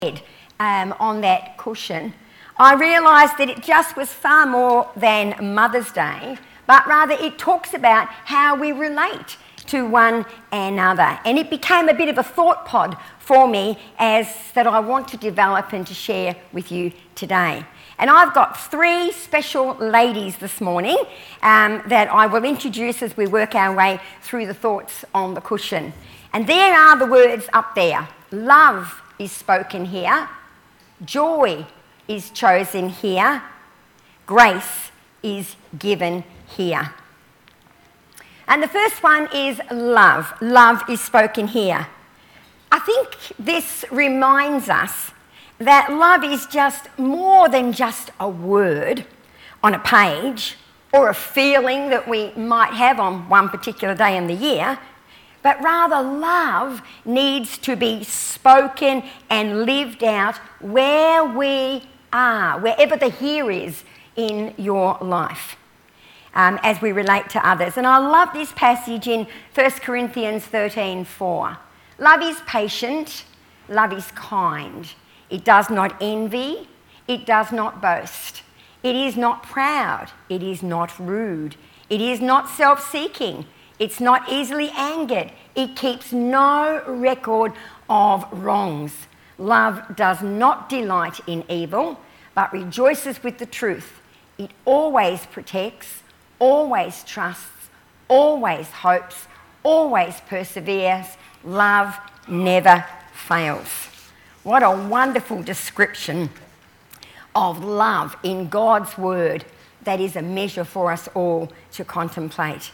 on that cushion, I realised that it just was far more than Mother's Day, but rather it talks about how we relate to one another. And it became a bit of a thought pod for me that I want to develop and to share with you today. And I've got three special ladies this morning that I will introduce as we work our way through the thoughts on the cushion. And there are the words up there. Love is spoken here. Joy is chosen here. Grace is given here. And the first one is love. Love is spoken here. I think this reminds us that love is just more than just a word on a page or a feeling that we might have on one particular day in the year, but rather love needs to be spoken and lived out where we are, wherever the here is in your life, as we relate to others. And I love this passage in 1 Corinthians 13:4. Love is patient, love is kind. It does not envy, it does not boast. It is not proud, it is not rude. It is not self-seeking, it's not easily angered. It keeps no record of wrongs. Love does not delight in evil, but rejoices with the truth. It always protects, always trusts, always hopes, always perseveres. Love never fails. What a wonderful description of love in God's word that is a measure for us all to contemplate.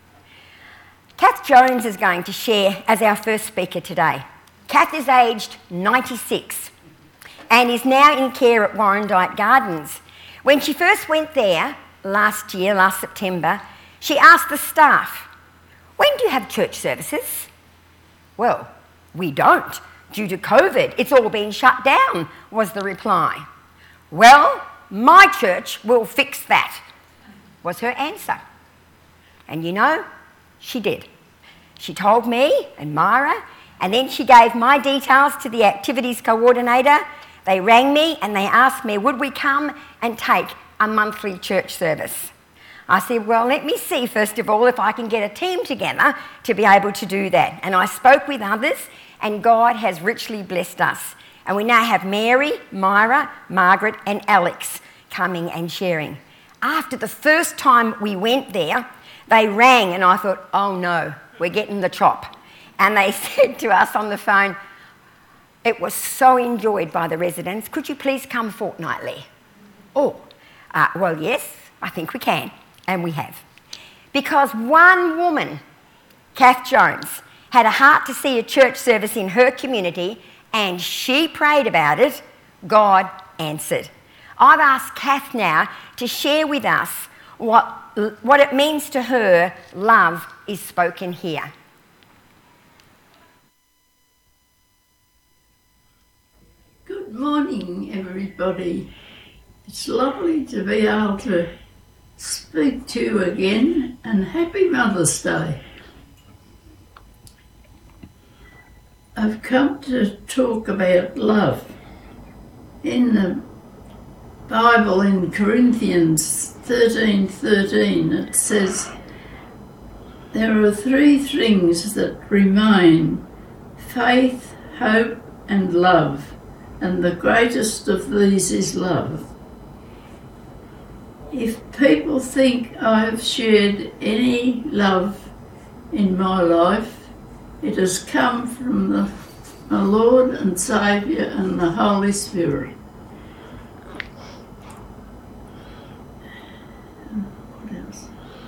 Kath Jones is going to share as our first speaker today. Kath is aged 96 and is now in care at Warrandyte Gardens. When she first went there last September, she asked the staff, "When do you have church services?" "Well, we don't. Due to COVID, it's all been shut down," was the reply. "Well, my church will fix that," was her answer. And you know, she did. She told me and Myra, and then she gave my details to the activities coordinator. They rang me and they asked me, would we come and take a monthly church service? I said, well, let me see first of all if I can get a team together to be able to do that. And I spoke with others, and God has richly blessed us. And we now have Mary, Myra, Margaret and Alex coming and sharing. After the first time we went there, they rang and I thought, oh no, we're getting the chop. And they said to us on the phone, it was so enjoyed by the residents, could you please come fortnightly? Oh, well, yes, I think we can. And we have. Because one woman, Kath Jones, had a heart to see a church service in her community and she prayed about it, God answered. I've asked Kath now to share with us what it means to her, love is spoken here. Good morning, everybody. It's lovely to be able to speak to you again, and happy Mother's Day. I've come to talk about love. In the Bible, in Corinthians 13:13, it says, there are three things that remain: faith, hope and love, and the greatest of these is love. If people think I have shared any love in my life, it has come from my Lord and Saviour and the Holy Spirit. What else?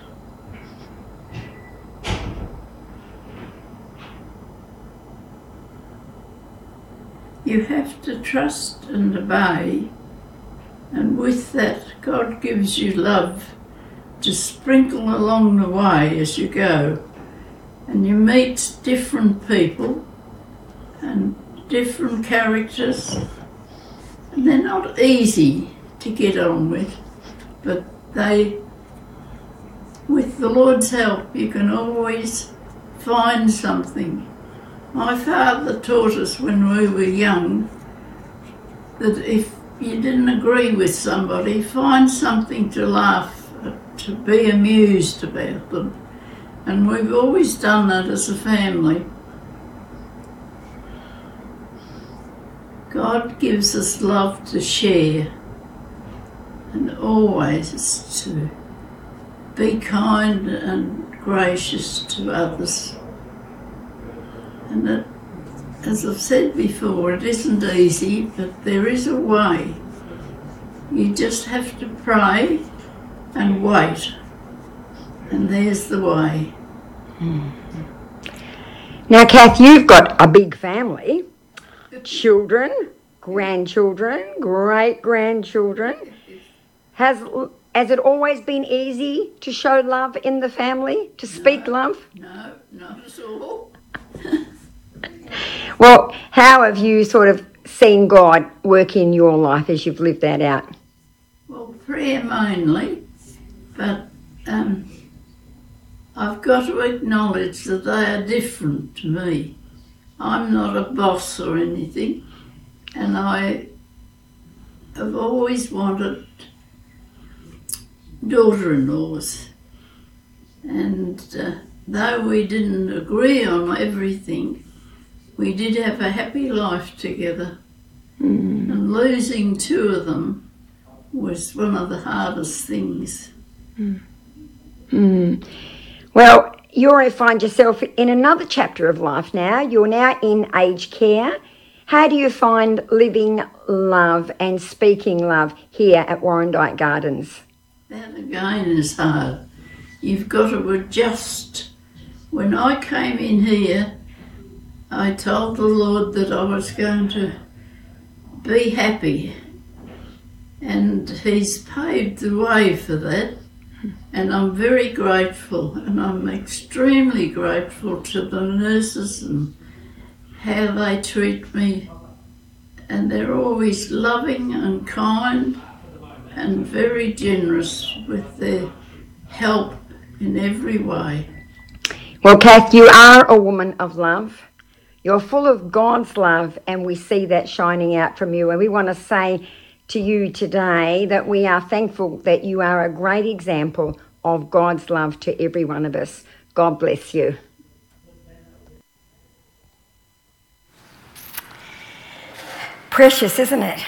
You have to trust and obey, and with that, God gives you love to sprinkle along the way as you go. And you meet different people and different characters, and they're not easy to get on with, but with the Lord's help, you can always find something. My father taught us when we were young that if you didn't agree with somebody, find something to laugh at, to be amused about them. And we've always done that as a family. God gives us love to share and always to be kind and gracious to others. And that, as I've said before, it isn't easy, but there is a way. You just have to pray and wait, and there's the way. Now, Kath, you've got a big family. Children, grandchildren, great-grandchildren. Has it always been easy to show love in the family, to speak love? No, not at all. Well, how have you sort of seen God work in your life as you've lived that out? Well, prayer mainly, but I've got to acknowledge that they are different to me. I'm not a boss or anything, and I have always wanted daughter-in-laws. And though we didn't agree on everything, we did have a happy life together. And losing two of them was one of the hardest things. Well, you find yourself in another chapter of life now. You're now in aged care. How do you find living love and speaking love here at Warrandyte Gardens? That again is hard. You've got to adjust. When I came in here, I told the Lord that I was going to be happy, and He's paved the way for that. And I'm very grateful, and I'm extremely grateful to the nurses and how they treat me. And they're always loving and kind and very generous with their help in every way. Well, Kath, you are a woman of love. You're full of God's love, and we see that shining out from you. And we want to say to you today that we are thankful that you are a great example of God's love to every one of us. God bless you. Precious, isn't it?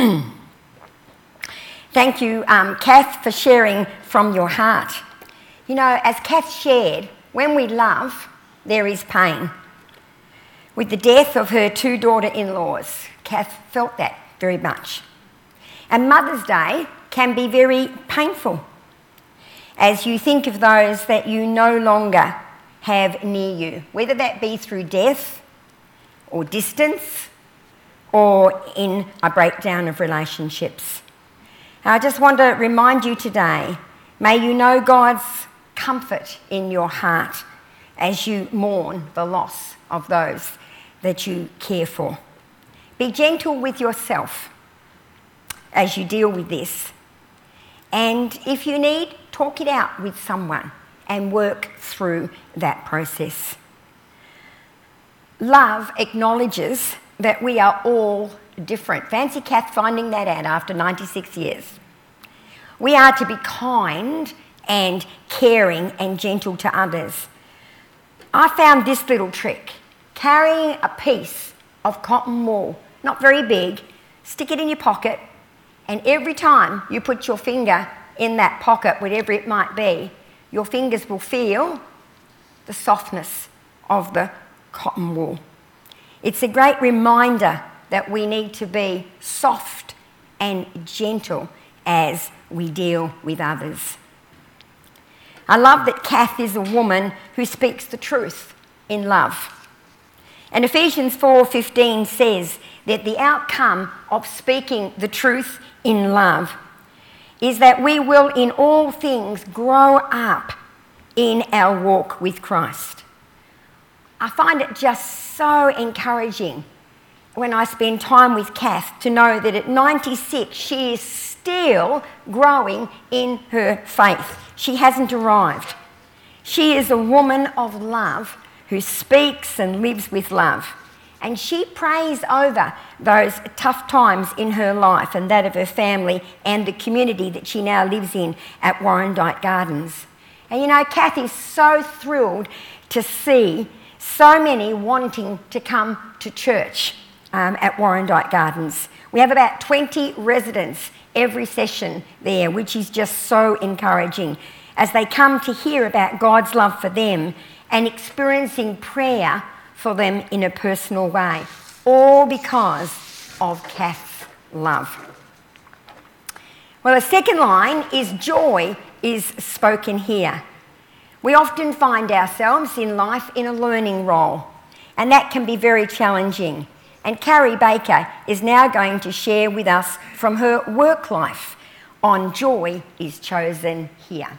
Thank you, Kath, for sharing from your heart. You know, as Kath shared, when we love, there is pain. With the death of her two daughter-in-laws, Kath felt that very much. And Mother's Day can be very painful as you think of those that you no longer have near you, whether that be through death or distance or in a breakdown of relationships. I just want to remind you today, may you know God's comfort in your heart as you mourn the loss of those that you care for. Be gentle with yourself as you deal with this. And if you need, talk it out with someone and work through that process. Love acknowledges that we are all different. Fancy Kath finding that out after 96 years. We are to be kind and caring and gentle to others. I found this little trick. Carrying a piece of cotton wool, not very big, stick it in your pocket, and every time you put your finger in that pocket, whatever it might be, your fingers will feel the softness of the cotton wool. It's a great reminder that we need to be soft and gentle as we deal with others. I love that Kath is a woman who speaks the truth in love. And Ephesians 4:15 says that the outcome of speaking the truth in love is that we will in all things grow up in our walk with Christ. I find it just so encouraging when I spend time with Kath to know that at 96 she is still growing in her faith. She hasn't arrived. She is a woman of love who speaks and lives with love. And she prays over those tough times in her life and that of her family and the community that she now lives in at Warrandyte Gardens. And you know, Kathy's so thrilled to see so many wanting to come to church at Warrandyte Gardens. We have about 20 residents every session there, which is just so encouraging as they come to hear about God's love for them and experiencing prayer for them in a personal way, all because of Kath's love. Well, the second line is joy is spoken here. We often find ourselves in life in a learning role, and that can be very challenging. And Carrie Baker is now going to share with us from her work life on joy is chosen here.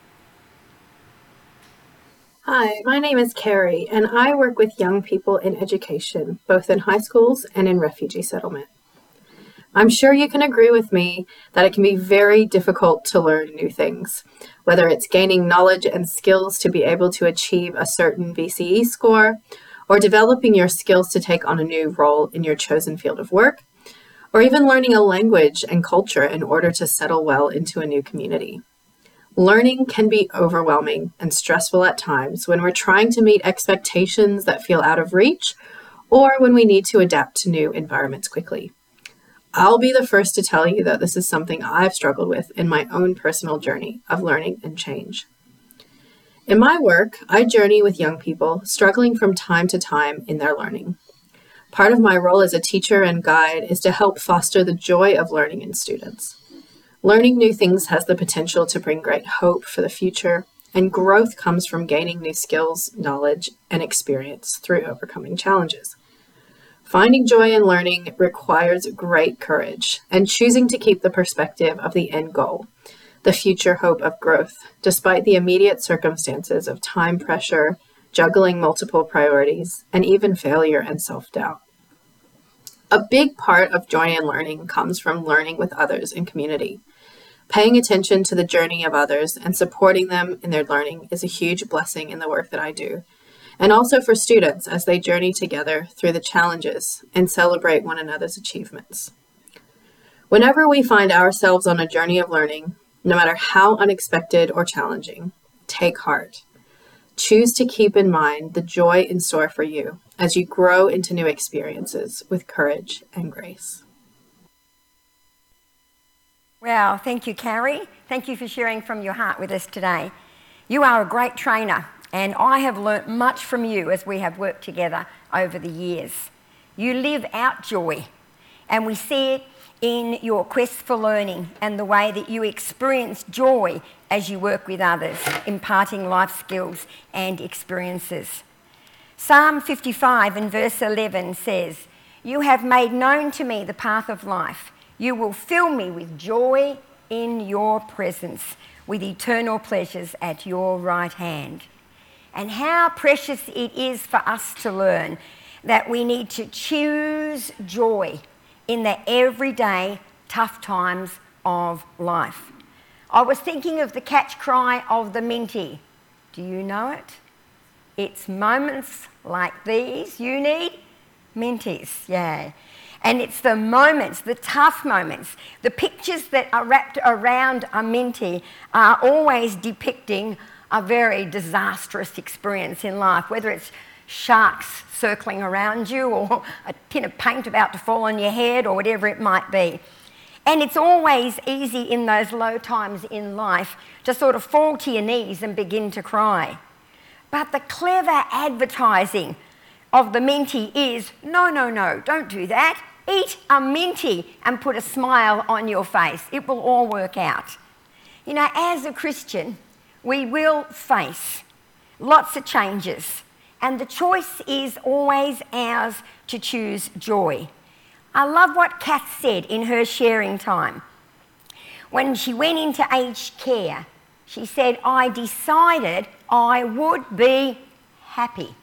Hi, my name is Carrie, and I work with young people in education, both in high schools and in refugee settlement. I'm sure you can agree with me that it can be very difficult to learn new things, whether it's gaining knowledge and skills to be able to achieve a certain VCE score, or developing your skills to take on a new role in your chosen field of work, or even learning a language and culture in order to settle well into a new community. Learning can be overwhelming and stressful at times when we're trying to meet expectations that feel out of reach, or when we need to adapt to new environments quickly. I'll be the first to tell you that this is something I've struggled with in my own personal journey of learning and change. In my work, I journey with young people struggling from time to time in their learning. Part of my role as a teacher and guide is to help foster the joy of learning in students. Learning new things has the potential to bring great hope for the future, and growth comes from gaining new skills, knowledge, and experience through overcoming challenges. Finding joy in learning requires great courage and choosing to keep the perspective of the end goal, the future hope of growth, despite the immediate circumstances of time pressure, juggling multiple priorities, and even failure and self-doubt. A big part of joy in learning comes from learning with others in community. Paying attention to the journey of others and supporting them in their learning is a huge blessing in the work that I do, and also for students as they journey together through the challenges and celebrate one another's achievements. Whenever we find ourselves on a journey of learning, no matter how unexpected or challenging, take heart. Choose to keep in mind the joy in store for you as you grow into new experiences with courage and grace. Well, thank you, Carrie. Thank you for sharing from your heart with us today. You are a great trainer, and I have learnt much from you as we have worked together over the years. You live out joy, and we see it in your quest for learning and the way that you experience joy as you work with others, imparting life skills and experiences. Psalm 55 and verse 11 says, "You have made known to me the path of life. You will fill me with joy in your presence, with eternal pleasures at your right hand." And how precious it is for us to learn that we need to choose joy in the everyday tough times of life. I was thinking of the catch cry of the Minty. Do you know it? It's moments like these you need Minties, yeah. And it's the moments, the tough moments, the pictures that are wrapped around a Minty are always depicting a very disastrous experience in life, whether it's sharks circling around you or a tin of paint about to fall on your head or whatever it might be. And it's always easy in those low times in life to sort of fall to your knees and begin to cry. But the clever advertising of the Minty is, no, don't do that. Eat a Minty and put a smile on your face. It will all work out. You know, as a Christian, we will face lots of changes, and the choice is always ours to choose joy. I love what Kath said in her sharing time. When she went into aged care, she said, "I decided I would be happy."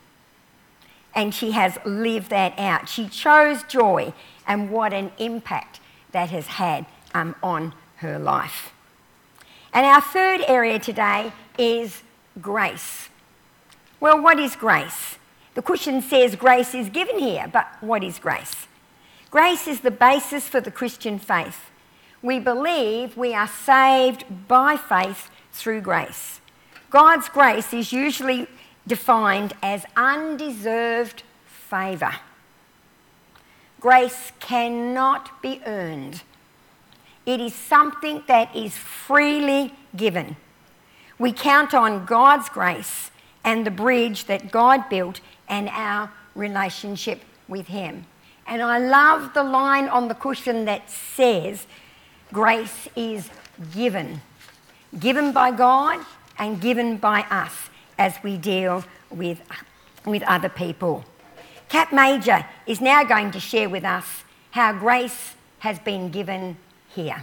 And she has lived that out. She chose joy, and what an impact that has had on her life. And our third area today is grace. Well, what is grace? The cushion says grace is given here, but what is grace? Grace is the basis for the Christian faith. We believe we are saved by faith through grace. God's grace is usually defined as undeserved favour. Grace cannot be earned. It is something that is freely given. We count on God's grace and the bridge that God built and our relationship with Him. And I love the line on the cushion that says, grace is given. Given by God and given by us as we deal with other people. Kat Major is now going to share with us how grace has been given here.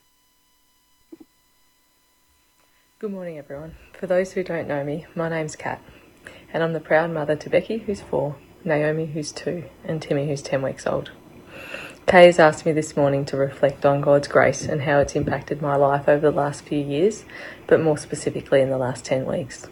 Good morning, everyone. For those who don't know me, my name's Kat, and I'm the proud mother to Becky, who's 4, Naomi, who's 2, and Timmy, who's 10 weeks old. Kay has asked me this morning to reflect on God's grace and how it's impacted my life over the last few years, but more specifically in the last 10 weeks.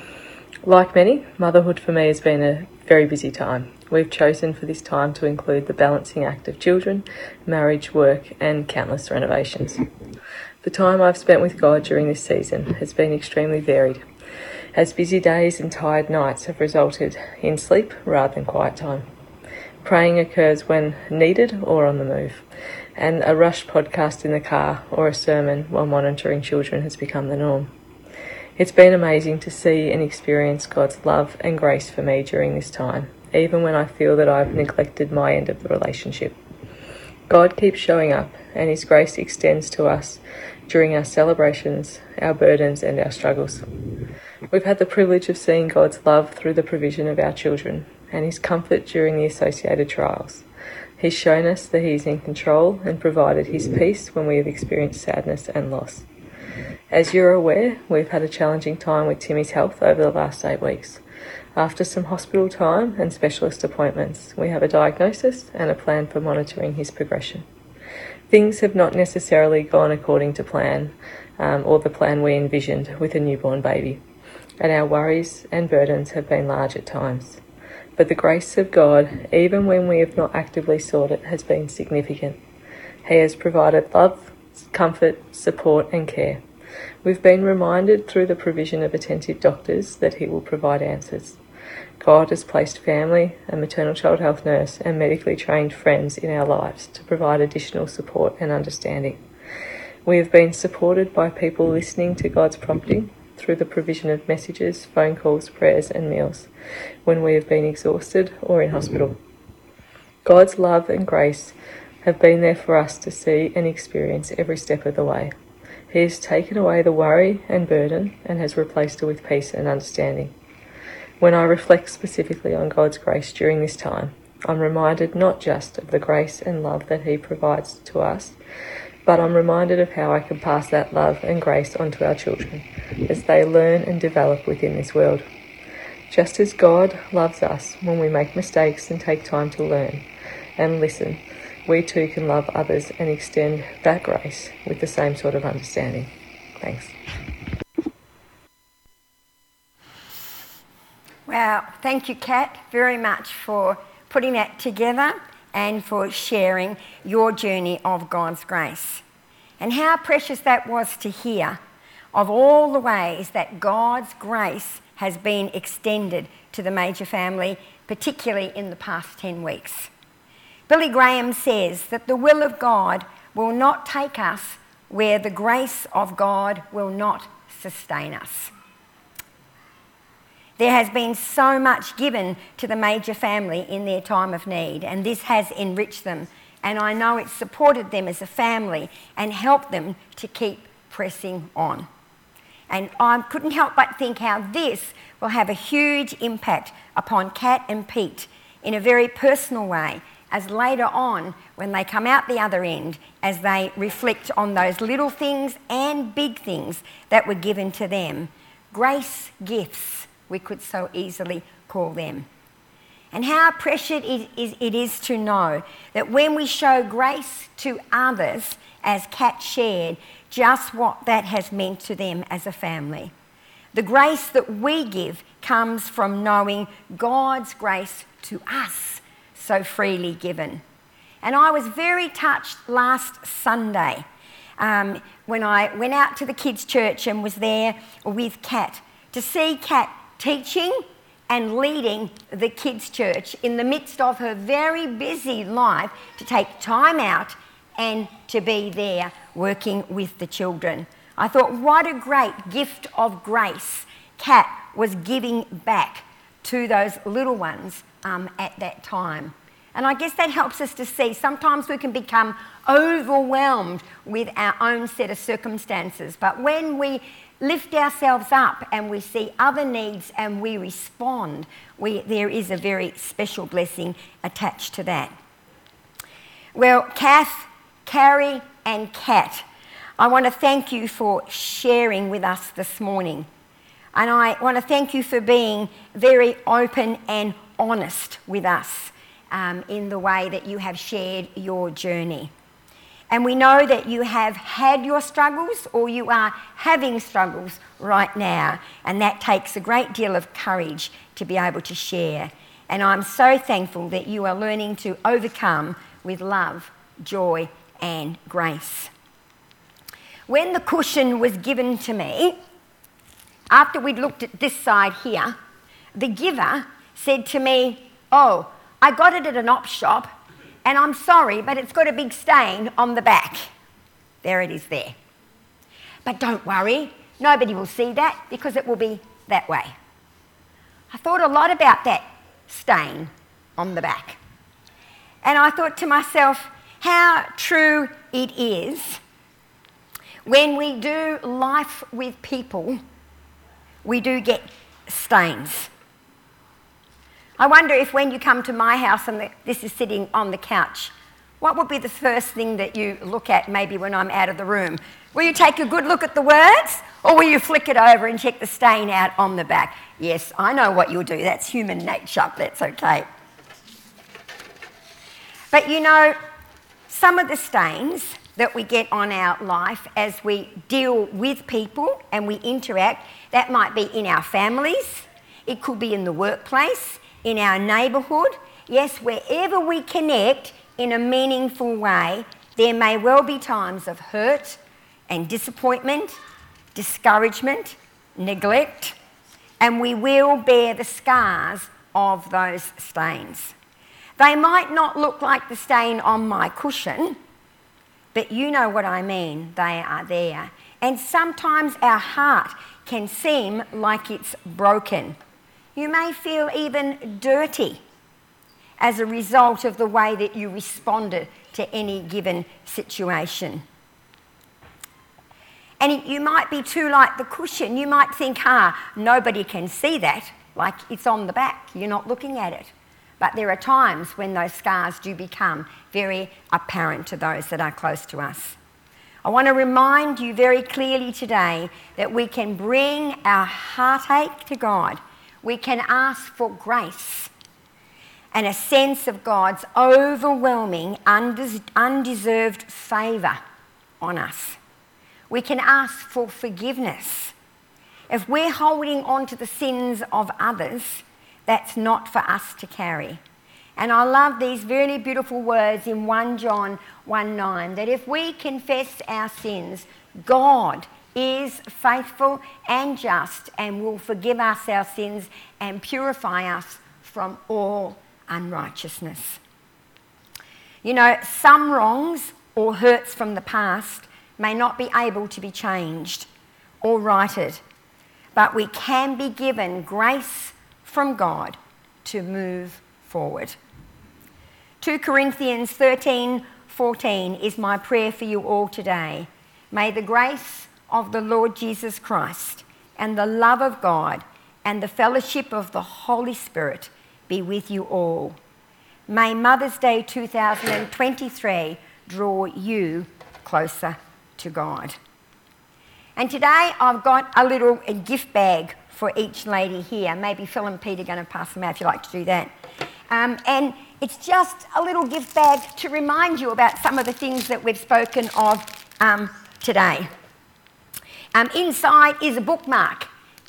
Like many, motherhood for me has been a very busy time. We've chosen for this time to include the balancing act of children, marriage, work, and countless renovations. The time I've spent with God during this season has been extremely varied, as busy days and tired nights have resulted in sleep rather than quiet time. Praying occurs when needed or on the move, and a rushed podcast in the car or a sermon while monitoring children has become the norm. It's been amazing to see and experience God's love and grace for me during this time, even when I feel that I've neglected my end of the relationship. God keeps showing up, and His grace extends to us during our celebrations, our burdens, and our struggles. We've had the privilege of seeing God's love through the provision of our children and His comfort during the associated trials. He's shown us that He is in control and provided His peace when we have experienced sadness and loss. As you're aware, we've had a challenging time with Timmy's health over the last 8 weeks. After some hospital time and specialist appointments, we have a diagnosis and a plan for monitoring his progression. Things have not necessarily gone according to plan, or the plan we envisioned with a newborn baby, and our worries and burdens have been large at times. But the grace of God, even when we have not actively sought it, has been significant. He has provided love, comfort, support, and care. We've been reminded through the provision of attentive doctors that He will provide answers. God has placed family, a maternal child health nurse, and medically trained friends in our lives to provide additional support and understanding. We have been supported by people listening to God's prompting through the provision of messages, phone calls, prayers, and meals when we have been exhausted or in hospital. God's love and grace have been there for us to see and experience every step of the way. He has taken away the worry and burden and has replaced it with peace and understanding. When I reflect specifically on God's grace during this time, I'm reminded not just of the grace and love that He provides to us, but I'm reminded of how I can pass that love and grace on to our children as they learn and develop within this world. Just as God loves us when we make mistakes and take time to learn and listen, we too can love others and extend that grace with the same sort of understanding. Thanks. Wow, thank you, Kat, very much for putting that together and for sharing your journey of God's grace. And how precious that was to hear of all the ways that God's grace has been extended to the Major family, particularly in the past 10 weeks. Billy Graham says that the will of God will not take us where the grace of God will not sustain us. There has been so much given to the Major family in their time of need, and this has enriched them, and I know it's supported them as a family and helped them to keep pressing on. And I couldn't help but think how this will have a huge impact upon Kat and Pete in a very personal way, as later on, when they come out the other end, as they reflect on those little things and big things that were given to them. Grace gifts, we could so easily call them. And how precious it is to know that when we show grace to others, as Kat shared, just what that has meant to them as a family. The grace that we give comes from knowing God's grace to us, so freely given. And I was very touched last Sunday when I went out to the kids' church and was there with Kat, to see Kat teaching and leading the kids' church in the midst of her very busy life, to take time out and to be there working with the children. I thought, what a great gift of grace Kat was giving back to those little ones at that time. And I guess that helps us to see sometimes we can become overwhelmed with our own set of circumstances. But when we lift ourselves up and we see other needs and we respond, there is a very special blessing attached to that. Well, Kath, Carrie and Kat, I want to thank you for sharing with us this morning. And I want to thank you for being very open and honest with us in the way that you have shared your journey. And we know that you have had your struggles, or you are having struggles right now. And that takes a great deal of courage to be able to share. And I'm so thankful that you are learning to overcome with love, joy and grace. When the cushion was given to me, after we'd looked at this side here, the giver said to me, "Oh, I got it at an op shop, and I'm sorry, but it's got a big stain on the back." There it is there. "But don't worry, nobody will see that because it will be that way." I thought a lot about that stain on the back. And I thought to myself, how true it is. When we do life with people, we do get stains. I wonder if when you come to my house and this is sitting on the couch, what would be the first thing that you look at maybe when I'm out of the room? Will you take a good look at the words, or will you flick it over and check the stain out on the back? Yes, I know what you'll do. That's human nature. That's okay. But you know, some of the stains that we get on our life as we deal with people and we interact, that might be in our families, it could be in the workplace, in our neighbourhood. Yes, wherever we connect in a meaningful way, there may well be times of hurt and disappointment, discouragement, neglect, and we will bear the scars of those stains. They might not look like the stain on my cushion, but you know what I mean, they are there. And sometimes our heart can seem like it's broken. You may feel even dirty as a result of the way that you responded to any given situation. And you might be too like the cushion. You might think, nobody can see that, like it's on the back, you're not looking at it. But there are times when those scars do become very apparent to those that are close to us. I want to remind you very clearly today that we can bring our heartache to God. We can ask for grace and a sense of God's overwhelming, undeserved favour on us. We can ask for forgiveness. If we're holding on to the sins of others, that's not for us to carry. And I love these really beautiful words in 1 John 1:9, that if we confess our sins, God is faithful and just and will forgive us our sins and purify us from all unrighteousness. You know, some wrongs or hurts from the past may not be able to be changed or righted, but we can be given grace from God to move forward. 2 Corinthians 13:14 is my prayer for you all today. May the grace of the Lord Jesus Christ and the love of God and the fellowship of the Holy Spirit be with you all. May Mother's Day 2023 draw you closer to God. And today I've got a little gift bag for each lady here. Maybe Phil and Pete are going to pass them out if you like to do that. And it's just a little gift bag to remind you about some of the things that we've spoken of today. Inside is a bookmark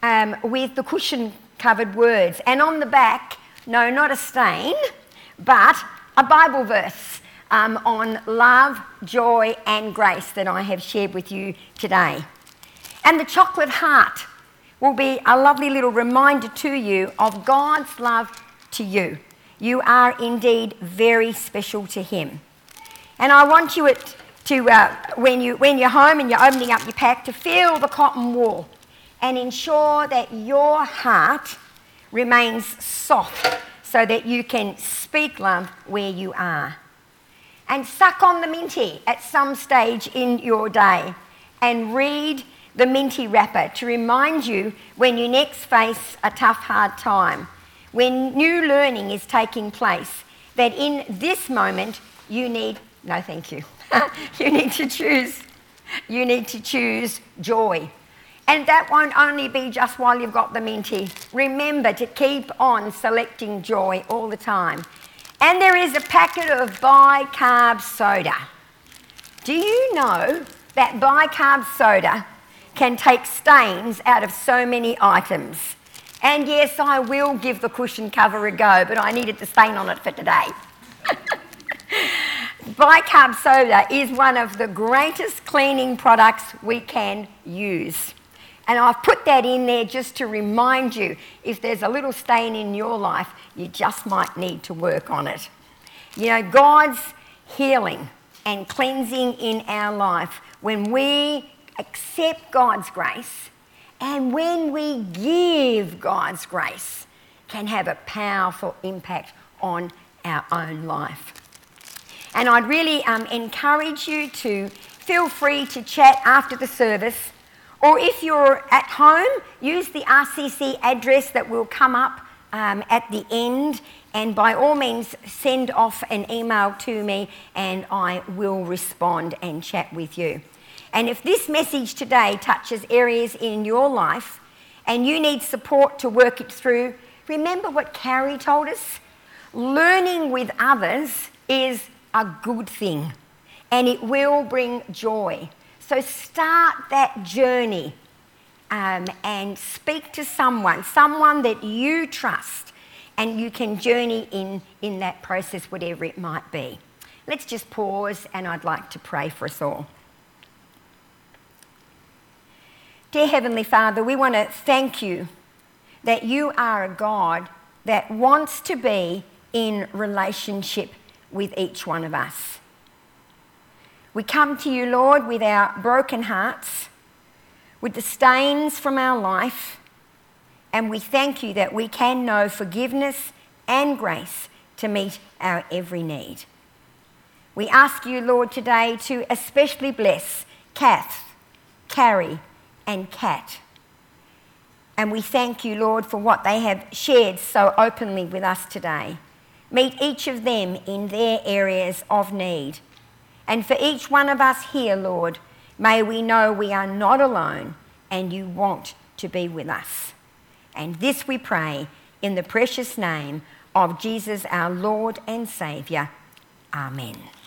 with the cushion-covered words. And on the back, no, not a stain, but a Bible verse on love, joy and grace that I have shared with you today. And the chocolate heart will be a lovely little reminder to you of God's love to you. You are indeed very special to him. And I want you when you're home and you're opening up your pack, to feel the cotton wool and ensure that your heart remains soft so that you can speak love where you are. And suck on the minty at some stage in your day and read the minty wrapper to remind you when you next face a tough, hard time, when new learning is taking place, that in this moment you need, no thank you, you need to choose joy. And that won't only be just while you've got the minty. Remember to keep on selecting joy all the time. And there is a packet of bicarb soda. Do you know that bicarb soda can take stains out of so many items? And yes, I will give the cushion cover a go, but I needed the stain on it for today. Bicarb soda is one of the greatest cleaning products we can use. And I've put that in there just to remind you, if there's a little stain in your life, you just might need to work on it. You know, God's healing and cleansing in our life, when we accept God's grace and when we give God's grace, can have a powerful impact on our own life. And I'd really encourage you to feel free to chat after the service, or if you're at home, use the RCC address that will come up at the end, and by all means send off an email to me and I will respond and chat with you. And if this message today touches areas in your life and you need support to work it through, remember what Carrie told us. Learning with others is a good thing and it will bring joy. So start that journey and speak to someone that you trust, and you can journey in that process, whatever it might be. Let's just pause, and I'd like to pray for us all. Dear Heavenly Father, we want to thank you that you are a God that wants to be in relationship with each one of us. We come to you, Lord, with our broken hearts, with the stains from our life, and we thank you that we can know forgiveness and grace to meet our every need. We ask you, Lord, today to especially bless Kath, Carrie, and Kat. And we thank you, Lord, for what they have shared so openly with us today. Meet each of them in their areas of need. And for each one of us here, Lord, may we know we are not alone and you want to be with us. And this we pray in the precious name of Jesus, our Lord and Saviour. Amen.